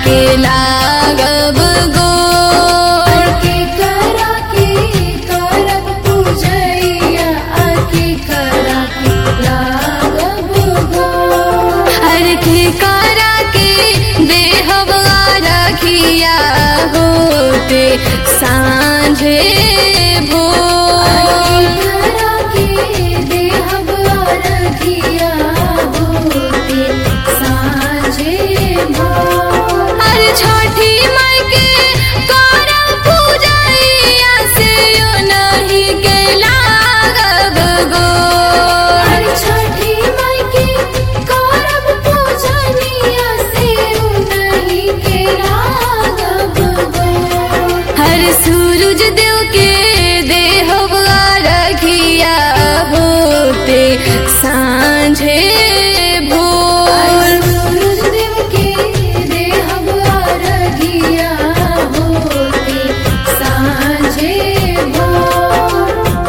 के लागब गोर के करा के करब पूजैया के करा के लागब गोर हर के करा के देहब रखिया होते सांझे भोर करा के देहब रखिया होते साँझे भोर हर छठी माई के करब पूजैया से नहीं के लागब गोर छठी माई के करब पूजनिया से नहीं के लागब गोर हर सूरज देव के देहब रखिया होते सांझे भोर सूरज देव के देहब रखिया होते साँझे भोर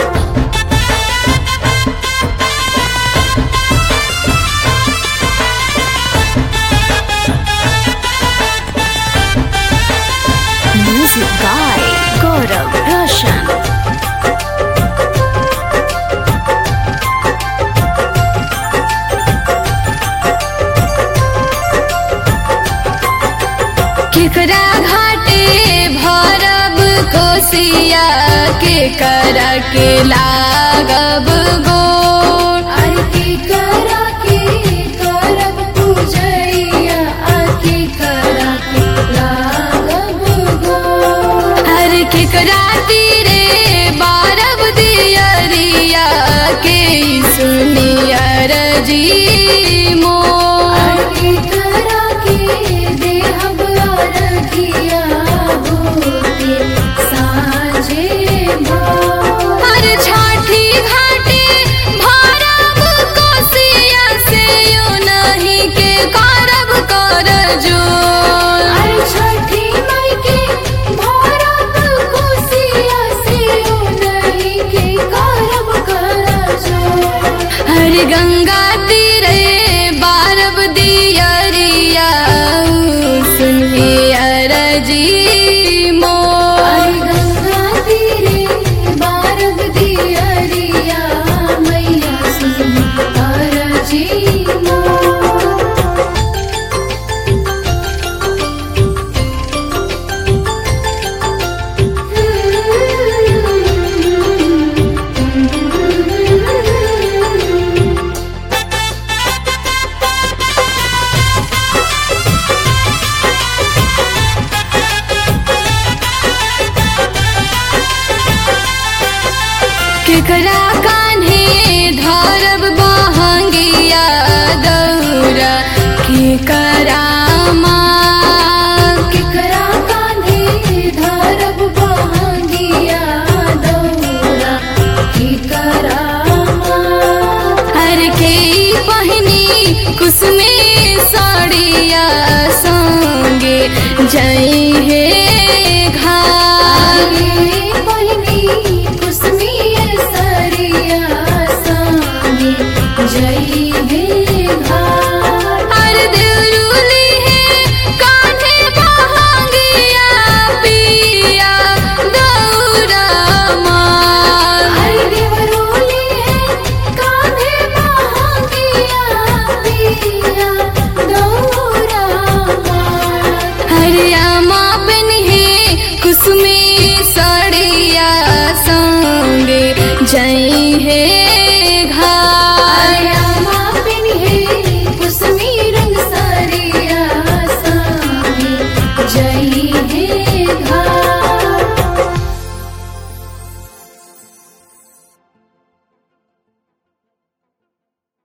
म्यूजिक बाय गौरव रोशन केकरा घाटे भरब कोसिया केकरा के लागब गोर के करा के करब पूजैया के करा के लागब गोर हर केकरा तीरे बारब दियरिया के सुनियर जी मोर के करा के देहब रखिया होते साँझे भोर हर छठी घाटे भरब कोसिया से नहीं के करब कर जोर छठी माई के भरब कोसिया से नहीं के करब कर जोर हर गंगा तीरे बारब दियरिया सुनियर जी मोर गंगा तीरे बारब दियरिया मैया सुन अरजी मोर केकरा कान्हे धरब बहंगिया दौरा केकरा माँ केकरा कान्हे धरब बहंगिया दौरा केकरा माँ हर के पहिनी कुसुमे साड़िया संगे जई हे घाट पहिनी कुसमिया सरिया संगे जई हे घाट हर देवरुली है कान्हे बहंगिया पिया दौरा माँ देवरोली है कान्हे बहंगिया पिया दौरा मात हरियामा बन्हे कुसुमी साड़िया संगे जई हे घाट आया पिन्हे कुसमी रंग सरिया संगे जई